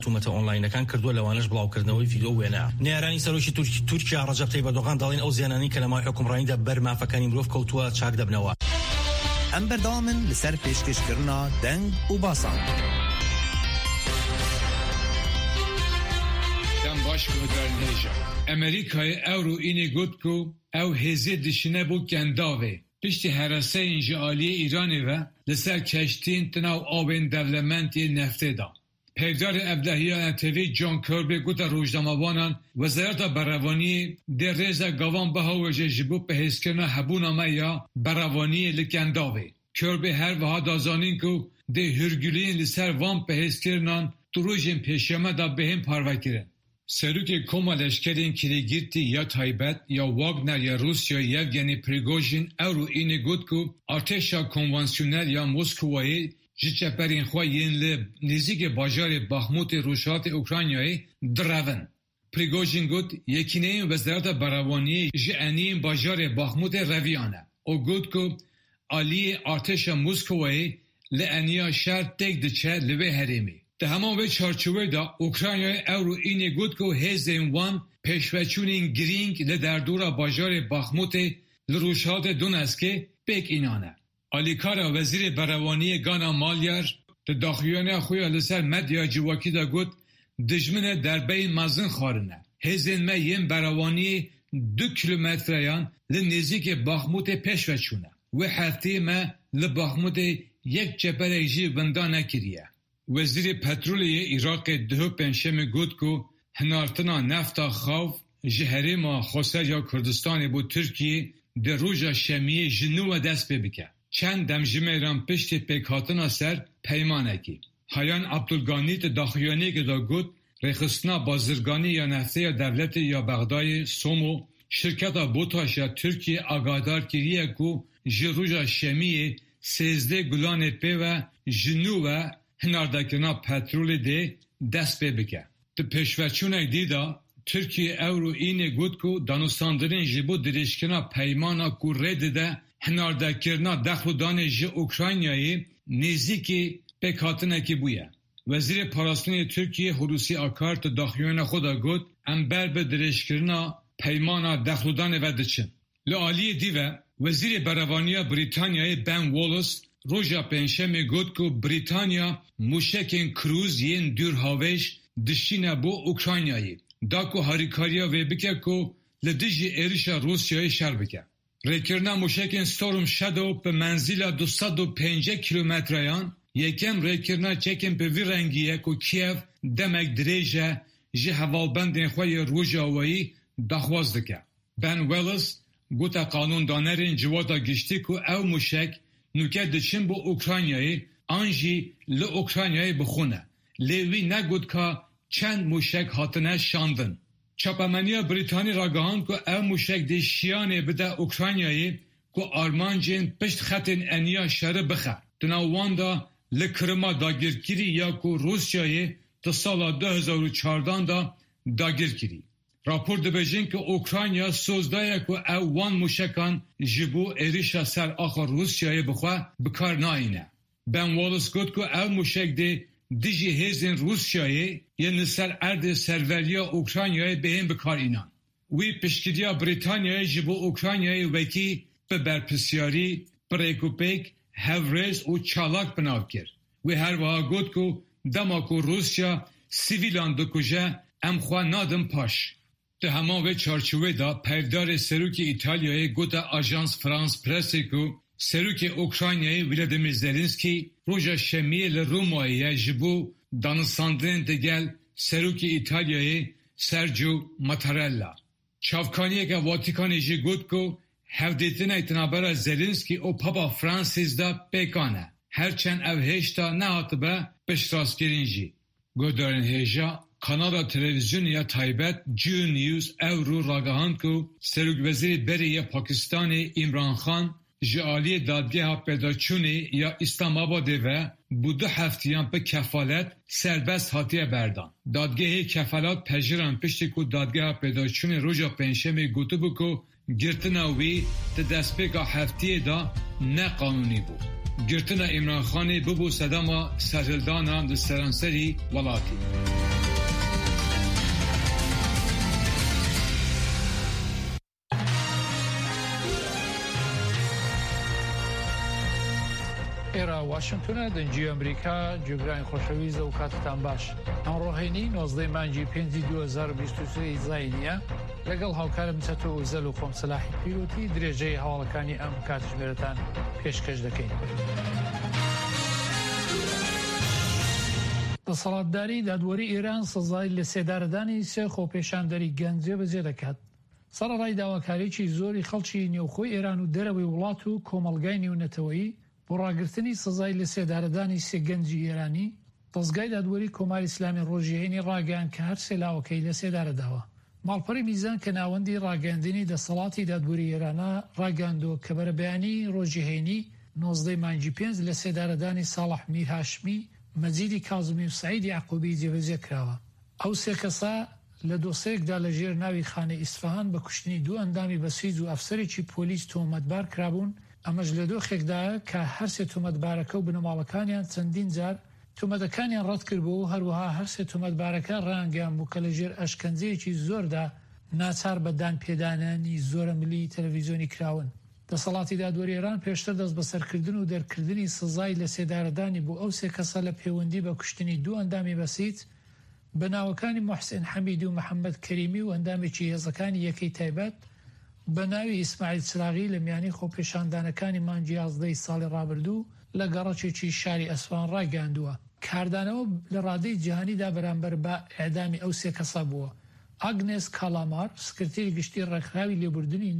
تومەتە ئۆنلاینەکان کردووە لەوانەش بڵاوکردنەوەی ڤیدیۆ وێنە. نێرانی سەرۆکی تورکیا ڕەجەب تەیب ئەردۆغان دەڵێن ئەو زیانانەی کە لە مای حکومڕانیدا بەر مافەکانی مرۆڤ کەوتووە چاک دەبنەوە. ئەم بەردەوامن لەسەر پێشکەشکردنا دەنگ و باسان. دەم باش بۆدارن هێژە. ئەمریکای ئەوڕۆ ئینێ گوت کو ئەو هێزێ دشینە بۆ گەنداوێ. پشتی هەراسەیên ji aliyê Îranê ve li ser keştiyên tinav avên dewlementiyê neftê da. Pevdarê Evlehiya NTV John Kirby gota rojnamabanan Wezareta Berevaniyê dê rêza gavan bihaweje ji bo pihêzkirina hebûna me ya berevaniyê li Kendavê. Kirby her wiha dazanîn ku dê hürgüliyên li ser van pihêzkirinan tu rojên pêşeme da bêhên parvekirin. Serokê Koma leşkerên kilîgirtî ya Taybet ya Wagner ya Rusya Yevgeni Prigojin ewro înê got ku artêşa konvansiyonel ya Moskowayê ji çeperên xwe yên li nêzîkê bajarê Baxmutê rojhilatê Ukraynayê direvin. Prigojin got yekîneyên Wezareta Berevaniyê ji eniyên bajarê Baxmutê reviyane. O got ku aliyê artêşa Moskowayê li eniya şer têk diçe li vê herêmê. Di heman vê çarçovê da Ukraynayê ewro înê got ku hêzên wan pêşveçûnên girîng li derdora bajarê Baxmutê li rojhilatê Donetskê pêk înane. Alîkara Wezîrê Berevaniyê Gana Malyar di daxuyanê xwe ya li ser medya civakî da got dijmin e derbeyên mezin xwarine. Hêzên me yên Berevaniyê 2 kilometreyan li nêzîkê Baxmutê pêşveçûne. Wê hefteyê me li Baxmutê yek çeperek jî winda nekiriye. Wezîrê Petroliyê Iraqê diho pênşemê got ku hinartina nefta xav ji herêma Xweserya Kurdistanê bû Tirkiyê di roja şemiyê ji nû ve dest pê bike. Çend demjimêran piştî pêkhatina ser peymanekî. Hayan Abdulganî di daxuyaniyekê da got rêxistina bazirganî ya nefteya devletê ya Bexdayê Somo şirketa BOTAŞ ya Tirkiye agadar kiriye ku ji roja şemiyê 13 gulanê pê ve ji nû ve hinardakirina petrolê dê dest pê bike. Di pêşveçûnek dî da Tirkiye ewro înê got ku danûstandirên ji bo dirêjkirina peymana ku rê dide hinardakirina dexudanê ji Ukraynayê nêzîkî pêkhatinekî bûye. Wezîrê Parastinê Tirkiye Hulusi Akar di daxuyana xwe da got em ber bi dirêjkirina peymana dexudanê ve diçin. Li aliyê dî ve Wezîrê Berevaniya Brîtanyayê Ben Wallace roja pênşemê got ku Brîtanya mûşekên krûz yên dûrhavêj dişîne bo Ukraynayê. Da ku harîkariya vê bike ku li dijî êrişa Rusyayê şer bike. Rêkirina mûşekên Storm Shadow bi menzîla 205 kilometreyan yekem rêkirina çekên bi vî rengî ye ku Kiev demek dirêj e ji hevalbendên xwe yê Rojavayî daxwaz dike. Ben Wallace gote qanûndanerên civata giştî ku ew mûşek nûke diçin bo Ukraynayê an jî li Ukraynayê bixûne. Lê wî negot ka çend mûşek hatine şandin. Çapemeniya Brîtanî ragihand ku ev mûşek dê şiyanê bide Ukraynayê ku armancên pişt xetên eniya şerê bixe. Di nav wan da li Kirima dagirkirî ya ku Rusyayê di sala 2014 da dagirkirî. Rapor dibêjin ku Ukrayna sozdaye ku ew wan mûşekan ji bo êrişa ser axa Rusyayê bixwe bikar nayîne. Ben Wallace got ku ev mûşek dê dijî hêzên Rusyayê yên li ser erdê serveriya Ukraynayê bêhên bikar înan. Wî piştgiriya Brîtanyayê ji bo Ukraynayê wekî bi berpisyarî, pirêkûpêk, hevrêz û çalak binav kir. Wê her wiha got ku dema ku Rusya sivîlan dikuje em xwe nadin paş. Di heman vê çarçovê da pevdarê Serokê İtalyayê gote Ajans France Pressê ku Serokê Ukraynayê Volodymyr Zelenskî roja şemiyê li Romayê ji bo danûstandinên digel Serokê İtalyayê Sergio Mattarella. Çavkaniyeke Vatikanê jî got ku hevdêtinek tinabera Zelenskî û Papa Francis da pêkan e. Herçend ev hêşta nehatibe piştrastkirin jî. Guhdarên hêja Kanada Televizyonu ya Taybet Geo News ewro ragihand ku Serokvezîrê Berê ya Pakistanê İmran Xan ji aliyê dadgeha pêdaçûnê ya İslamabadê ve bu 2 heftiyan bi kefalet serbest hatiye berdan. Dadgehê kefalet pejîran piştî ku dadgeha pêdaçûnê roja pênşemê gotibû ku girtina wî di destpêka heftiyê da neqanûnî bû. Girtina İmran Xanê bibû sedema serhildanan li seranserî welatî. ئێرە واشنگتۆنە دەنجی ئەمریکا جێگرانی خۆشەویستە و کاتتان باش. ئەمڕۆهێنی 19 مانگی 5 2023 زاینیە لەگەڵ هاوکارم چەتۆ ئوزەل و خۆم سەلاحی پیرۆتی درێژەی هەواڵەکانی ئەم کاتژمێرەتان پێشکەش دەکەین. دەسەڵاتداری دادوەری ئێران سزای لە سێدارەدانی سێ خۆپێشاندەری گەنج جێبەجێ دەکات. سەرەڕای داواکاریی زۆری خەڵکی نێوخۆی ئێران و دەرەوەی وڵات و کۆمەڵگای نێونەتەوەیی بۆ ڕاگررتنی سزای لە سێدارەدانی سێ گەنجی ئێرانی دەستگای دادوەری کۆماری ئیسلامی ڕۆژیهێنی ڕاگەیان کە هەر سێلاوەکەی لە سێدارەداوە. ماڵپەڕی میزان کە ناوەندی ڕاگەاندنی دەسەڵاتی دادوەری ئێرانە ڕاگەاندووە کە بەرەبەیانی ڕۆژیهێنی 19 مانگی 5 لە سێدارەدانی ساڵح میر هاشمی، مەجیدی کازمی و سعیدی یعقوبی جێبەجێ کراوە. ئەو سێ کەسە لە دۆسەیەکدا لە ژێر ناوی خانە ئیسفەهان بە کوشتنی دوو ئەندامی بەسیج و ئەفسەرێکی پۆلیس تۆمەتبار کرابوون. ئەمەش لە دۆخێکدایە کە هەر سێ تۆمەتبارەکە و بنەماڵەکانیان چەندین جار تۆمەتەکانیان ڕەت کردبوو و هەروەها هەر سێ تۆمەتبارەکە ڕانگەیان بوو کە لە ژێر ئەشکەنجەیەکی زۆردا ناچار بە دانپێدانانی زۆرە ملی تەلەڤیزیۆنی کراون. دەسەڵاتی دادوەری ئێران پێشتر دەست بەسەرکردن و دەرکردنی سزای لە سێدارەدانی بۆ ئەو سێ کەسە لە پەیوەندی بە کوشتنی دوو ئەندامی بەسیج بە ناوەکانی موحسین حەمیدی و محەممەد کەریمی و ئەندامێکی هێزەکانی یەکەی تایبەت بە ناوی ئیسماعیل چراغی لە میانی خۆپێشاندانەکانی مانگی 11 ساڵی ڕابردوو لە گەڕەکێکی شاری ئەسفان ڕاگەاندووە. کاردانەوە لە ڕادەی جیهانیدا بەرامبەر بە ئێعدامی ئەو سێ کەسە بووە. ئاگنێس کالامار سکرتێری گشتی ڕێکخراوی لێبوردنی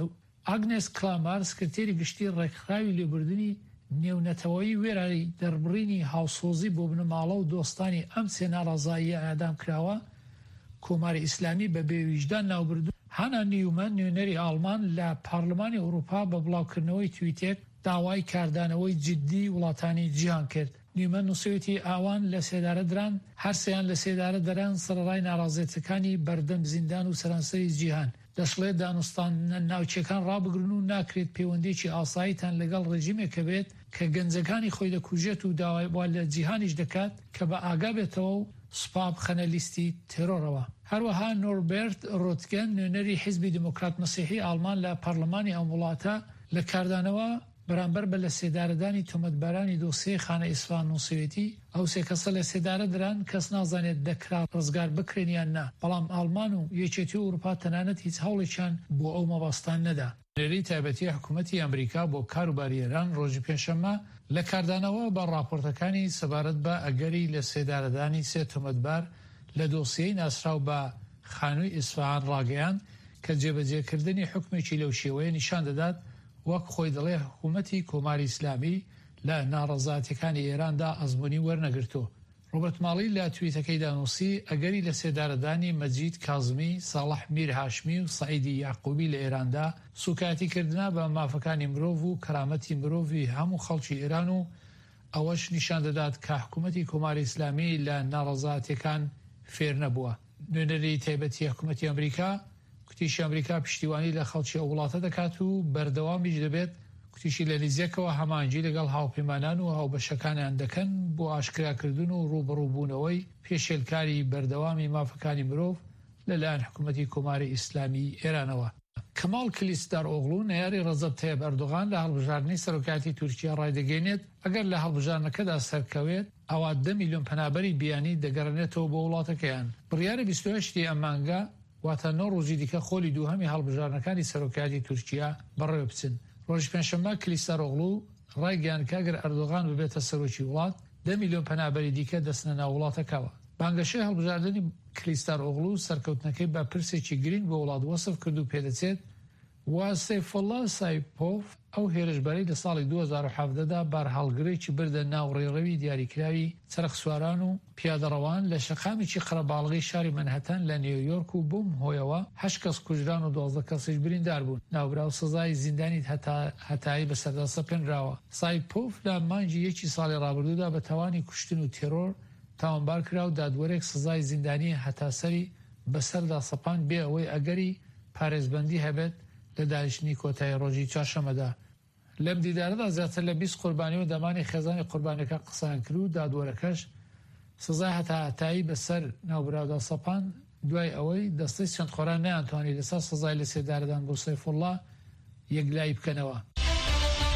لێبوردنی نێونەتەوەی وێرایی دەربڕینی هاوسۆزی بۆ بنەماڵە و دۆستانی ئەم سێ ناڕازاییە ئەعدام کراوە. کۆماری ئیسلامی بە بێویژدان ناوبردو. هانا نیومەن نوێنەری ئاڵمان لە پارلمانی ئەوروپا بە بڵاوکردنەوەی تویتێک داوای کاردانەوەی جددی وڵاتانی جیهان کرد. نیومەن نووسێتی ئاوان لە سێدارە دران، هەر سێیان لە سێدارە دەران سەرڕای ناڕازێتەکانی بەردەم زیندان و سەرانسەری جیهان. دەشڵێت دانوستان ناوچەکان ڕابگرن و ناکرێت پەیوەندێکی ئاساییتان لەگەڵ ڕژیمێکە بێت کە گەنجەکانی خۆی دەکوژێت و داوای بۆ لە جیهانیش دەکات کە بە ئاگا بێتەوە و سوپاب خەنە لیستی تێرۆرەوە. هەروەها نۆربێرت ڕۆتگەن نوێنەری حیزبی دموکرات مەسیحی ئاڵمان لە پەرلەمانی ئەم وڵاتە لە کاردانەوە بەرامبەر بە لە سێدارەدانی تۆمەتبارانی دۆسیەی خانە ئیسفان و سوێتی ئەو سێ کەسە لە سێدارە دران کەس نازانێت دەکرا ڕزگار بکرێنیان نا، بەڵام ئاڵمان و یەکێتی ئەوروپا تەنانەت هیچ هەوڵێکیان بۆ ئەو مەبەستان نەدا. نێری تایبەتی حکوومەتی ئەمریکا بۆ کاروباری ئێران ڕۆژی پێنجشەممە لە کاردانەوە بە راپۆرتەکانی سەبارەت بە ئەگەری لە سێدارەدانی سێ تۆمەتبار لە دۆسیەی ناسراو بە خانووی ئیسفەهان ڕاگەیاند کە جێبەجێکردنی حکمێکی لەو شێوەیە نیشان دەدات وەک خۆی دەڵێ حکوومەتی کۆماری ئیسلامی لە ناڕەزاتەکانی ئێراندا ئەزموونی وەرنەگرتۆ. ڕۆبەرت ماڵی لە تویتەکەی دانووسی ئەگەری لە سێدارەدانی مەجید کازمی، ساڵح میر هاشمی و سعیدی یعقوبی لە ئێراندا سوکاتیکردنا بە مافەکانی مرۆڤ و کەرامەتی مرۆڤی هەموو خەڵکی ئێران و ئەوەش نیشان دەدات کە حکوومەتی کۆماری ئیسلامی لە ناڕەزاتەکان فێر نەبووە. نوێنەری تایبەتی حکوومەتی ئەمریکا کوتیشی ئەمریکا پشتیوانی لە خەڵکی ئەو وڵاتە دەکات و بەردەوامیش دەبێت کوتیشی لە لیزیەکەوە هەمانجی لەگەڵ هاوپەیمانان و هاوبەشەکانیان دەکەن بۆ ئاشکراکردن و ڕوبەڕووبوونەوەی پێشێلکاری بەردەوامی مافەکانی مرۆڤ لەلایەن حکوومەتی کۆماری ئیسلامی ئێرانەوە. کەماڵ کلیسداروغلو نەیاری ڕەجەب تایب ئەردۆغان لە هەڵبژاردنی سەرۆکاتی تورکیا ڕایدەگەێنێت ئەگەر لە هەڵبژاردنەکەدا سەرکەوێت ئەوا 10 میلیۆن پەنابەری بیانی دەگەڕێنێتەوە بۆ وڵاتەکەیان. بڕیارە 28 ئەمانگە واتە 9 ڕۆژی دیکە خۆلی دووهەمی هەڵبژاردنەکانی سەرۆکاتی تورکیا بەڕێوە بچن. ڕۆژی پێنجشەممە کلیسداروغلو ڕایگەیاند کە ئەگەر ئەردۆغان ببێتە سەرۆکی وڵات 10 میلیۆن پەنابەری دیکە دەستنە ناو وڵاتەکەوە. بانگەشەی هەڵبژاردننی کلیسداروغلو سەرکەوتنەکەی بە پرسێکی گرنگ بۆ وڵات وەسف کرد و پێدەچێت وا سەیفۆڵڵا سایپۆف ئەو هێرشبەرەی لە ساڵی 2017دا بار هەڵگرێکی بردە ناو ڕێڕەوی دیاریکراوی چرخ سواران و پیادەڕەوان لە شەقامێکی قەرەباڵغی شاری منهەتەن لە نیویۆرک و بووم هۆیەوە 8 کەس کوژران و 12 کەسیش بریندار بوون. ناوبراو سزای زیندانی هەتایی بەسەردا سەپێنراوە. سایپۆف لە مانگی 1 ساڵی ڕابردوودا بە تاوانی کوشتن و تێرۆر تاوانبار کرا و دادوەرێک سزای زیندانی هەتاسەری بەسەردا سەپان بێ ئەوەی ئەگەری پارێزبەندی هەبێت لە داهێشتنی کۆتایی ڕۆژی چوارشەممەدا. لەم دیدارەدا زیاتر لە 20 قوربانی و دەمانی خێزانی قوربانەکە قسان کرد و دادوەرەکەش سزای هەتایی بەسەر ناوبراودا سەپان دوای ئەوەی دەستەی چەندخۆران نەیانتوانی لەسەر سزای لە سێدارەدان بۆ سەیفوڵڵا یەکلایی بکەنەوە.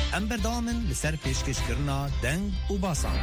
ام بردامن لسر پیشکش کرنا دنگ و باسان.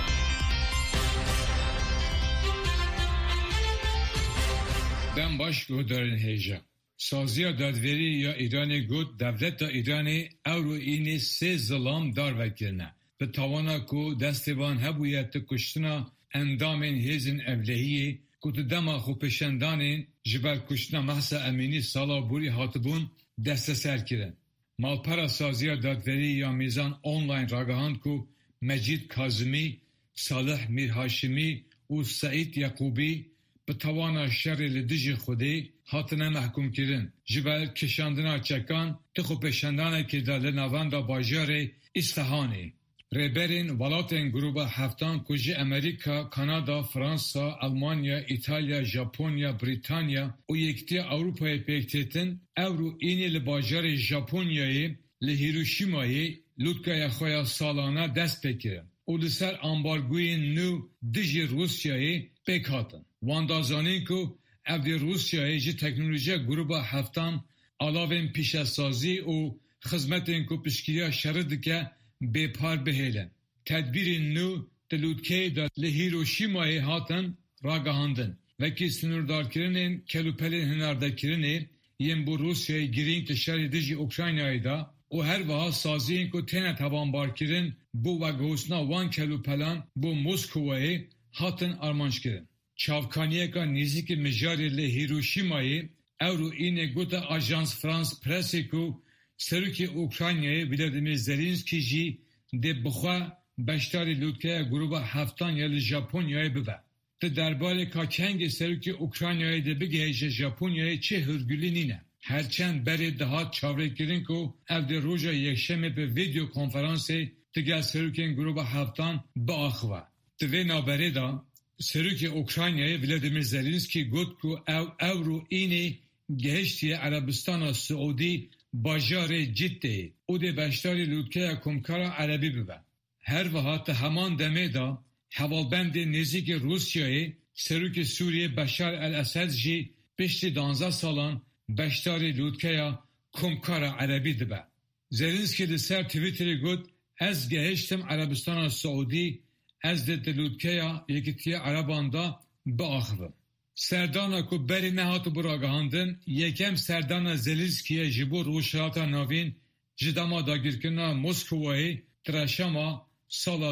دم باش گودارن هیجا سازیا دادوری یا ایران گود دولت ایران اورو اینی سه ظلام دار وکرنه به توانا کو دستبان هبویت کشتنا اندامن هیزن اولهی که دما خو پشندانین جبر کشتنا محسا امینی سالا بوری هاتبون دست سر کرن. مالپارا سازیا دادوری یا میزان آنلاین راگهاند کو مجید کاظمی، صالح میرهاشمی و سعید یعقوبی به توانا شر لدیج خودی هاتنه محکوم کردن. جبر کشاندنا چکان تخو پشندانه که دل نوان دا باجار استحانه. ریبرین ولاتن گروه هفتان کجی امریکا، کانادا، فرانسا، آلمانیا، ایتالیا، ژاپنیا، بریتانیا و یکتی اروپای پیکتن اورو اینی لباجار ژاپنیایی لهیروشیمایی لودکای خویا سالانه دست بکرن. او لسر امبارگوی نو دیجی روسیایی بکاتن. واندازانین که اوی روسیایی جی تکنولوژی گروه هفتان علاوه پیشسازی و خدمتین که پشکیریا شرد که بپار بهیلن. تدبیر نو دلودکی دا لهیروشیمای هاتن راگهاندن وکی سنوردار کرنین کلوپلین هنرده کرنین یم بو روسیای گرین تشاری دیجی اوکراینایی دا و هر وها سازین که تینه توانبار کرن بو وگوسنا وان کلوپلان بو موسکوایی هاتن آرمانش کرن. چاوکانیه که نیزی که مجاری لهیروشیمایی اورو اینه گوتا آژانس فرانس پرسی که سروکی اوکراینای ولادیمیر زلنسکی جی ده بخوا بشتاری لودکه گروه هفتان یا ژاپنیای ببه. ده درباره که کنگ سروکی اوکراینای ده بگه ژاپنیای چه هرگولی نینه. هرچند بری دهات چاوره کرن که او ده روژا یکشمه به ویدیو کنفرانسی دیگه سروکی گروه هفتان با آخوه. ده وی نابره دا سروکی اوکراینای ولادیمیر زلنسکی گفت که اورو اینی گهشتی عربستان سعودی باجار جدی او ده بشتاری لودکه کمکارا عربی ببن. هر وقت همان دمه دا حوالبند نزدیک روسیای سروک سوریه بشار الاسد جی پشت 12 سالان بشتاری لودکه کمکارا عربی دبن. زلنسکی ده سر تویتری گفت از گهشتم عربستان سعودی از ده لودکه یکیتی عربان دا با آخوم. سردانا که بری نهاتو براگهاندن یکم سردانا زلنسکیه جبو روشراتا ناوین جداما داگیرکنا موسکوایی ترشما سالا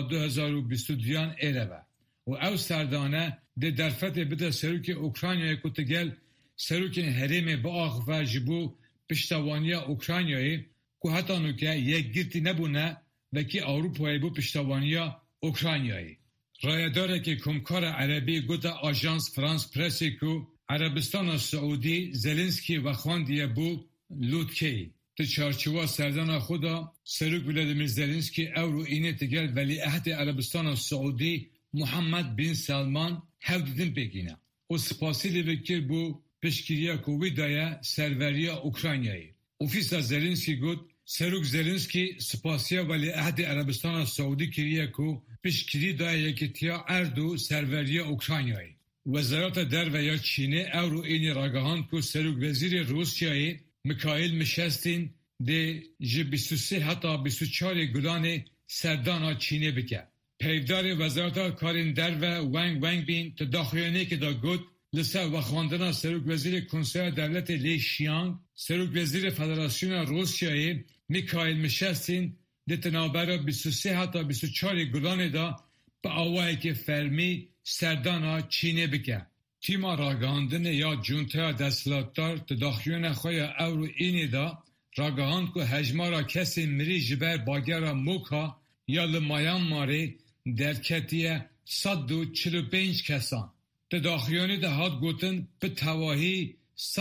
2022 ایره و او سردانه ده درفت بده سروک اوکراینیای که تگل سروک حریم با آخ و جبو پشتوانی اوکراینیایی که حتی نوکه یک گیرتی نبونه و که اروپایی بو پشتوانی اوکراینیایی. رایداره که کمکار عربی گوته آژانس فرانس پرسی که عربستان سعودی زلنسکی و خواندیه بو لودکی. تو چارچوه سردان خدا سروک ولادیمیر زلنسکی اورو اینه تگر ولی عهد عربستان سعودی محمد بن سلمان هفدیدن بگینه. و سپاسی بکر بو پشکیریا کووی دایه سروریا اوکراینیایی. اوفیسا زلنسکی گوت سروک زلنسکی سپاسیا ولی عهد عربستان سعودی کریه که پیشگیری دای یکیتیا اردو سروریا اوکراینیایی. وزارت در و یا چینه اورو اینی راگهاند که سروک وزیر روسیایی میکائیل میشستین ده جه 23 حتی 24 گلان سردانا چینه بکه. پیودار وزارت کارین در و ونگ بین تداخلینه که دا گود لسه وخواندنا سروک وزیر کنسول دولت لی شیانگ سروک وزیر فدراسیون روسیایی میکائیل میشستین ده تنابرا 23 حتی 24 گلان دا با آوائی که فرمی سردانا چینه بکه. تیما راگهاندن یا جونتا دستلاتدار تداخیون خوی اورو اینی دا راگهاند که هجمارا کسی مری جبر باگرا موکا یا لمایان ماری در کتیه 145 کسان. تداخیونی ده هاد گوتن به تواهی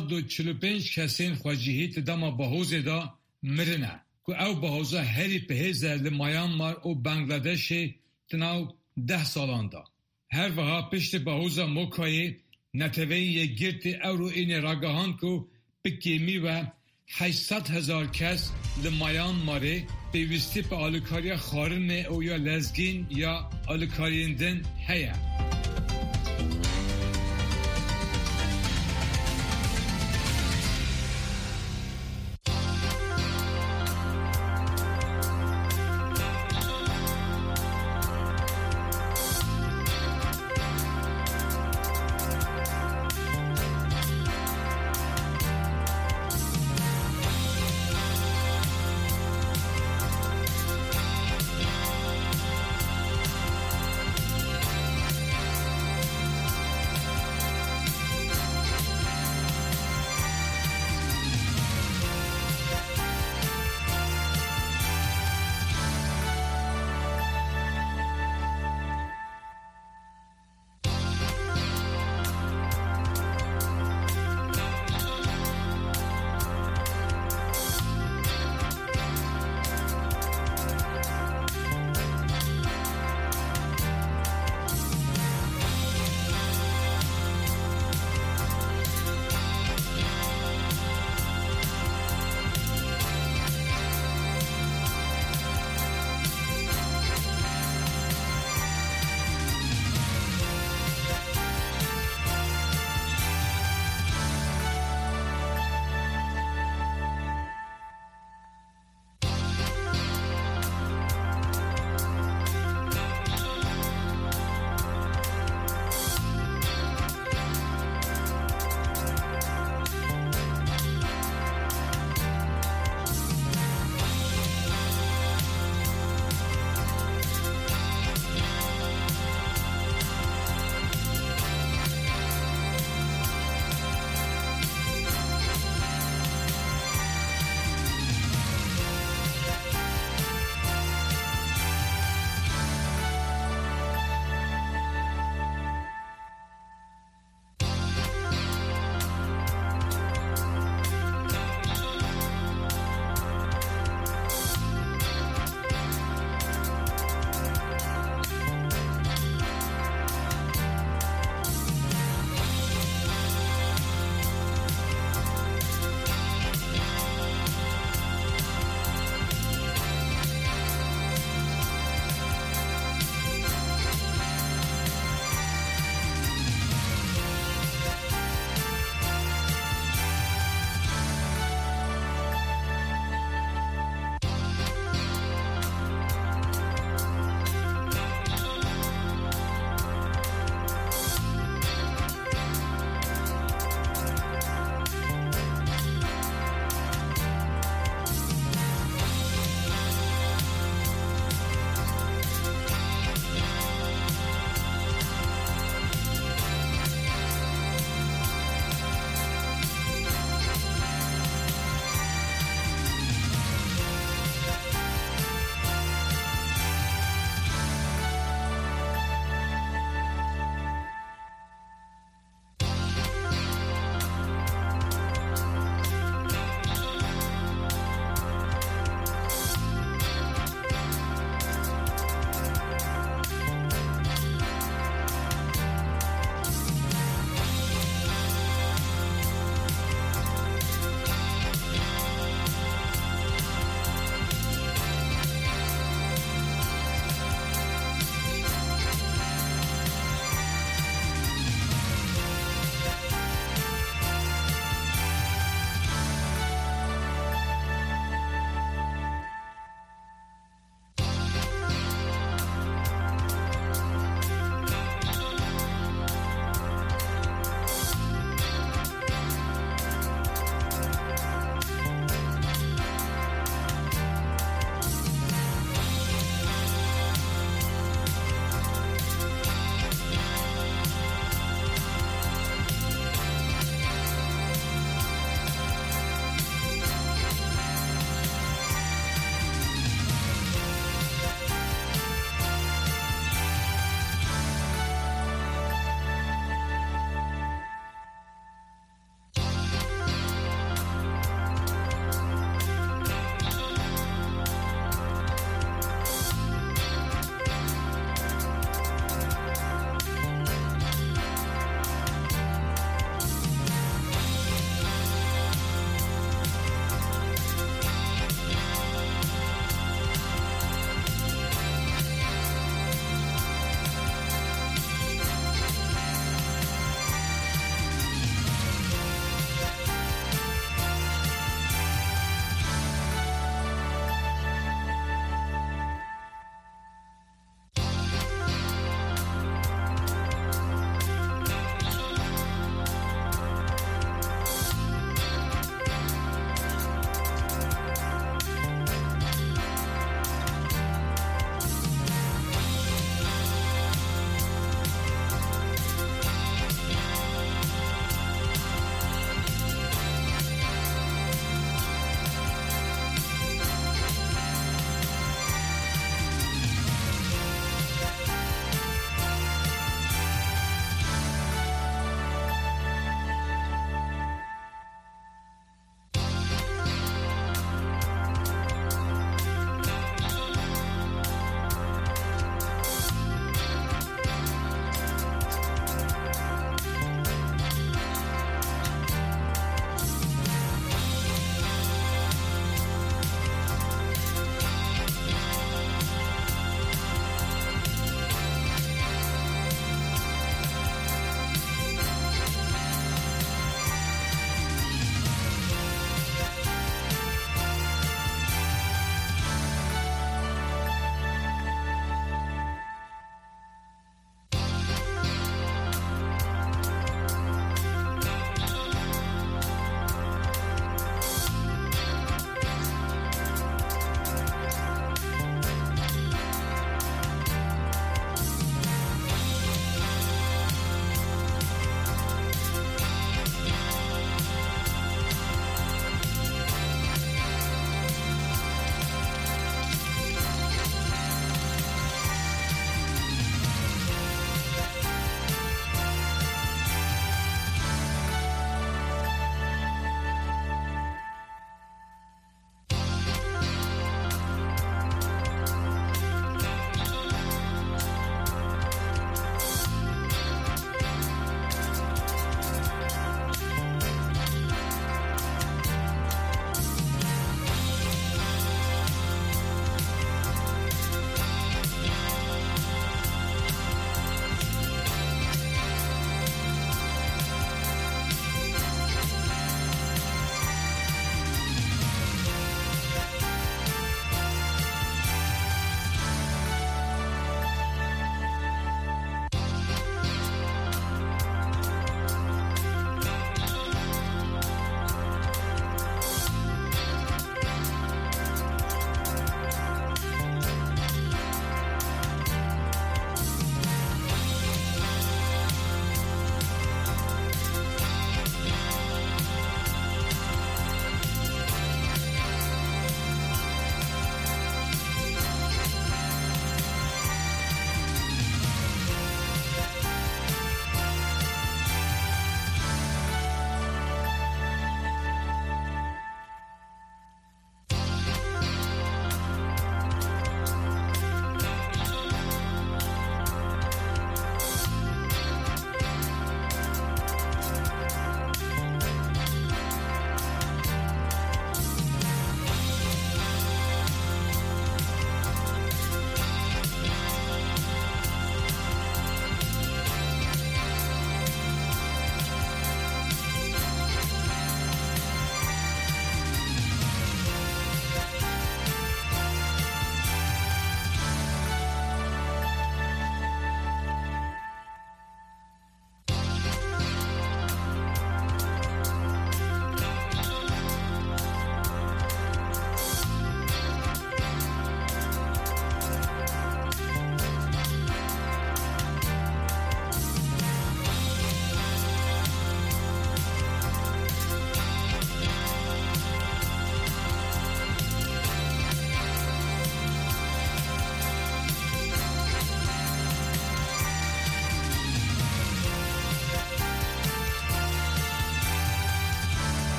145 کسین خواجیهی تداما بحوز دا مرنه. که او بحوزا هری پهیزه لمایانمار و بنگلادش تناو 10 سالان دا. هر وها پشت بحوزا موکایی نتوه یک گرد اورو این راگهان که بکیمی و 800,000 کس لمایانماری پیوستی به آلوکاری خارن او یا لزگین یا آلوکاریندن هیا.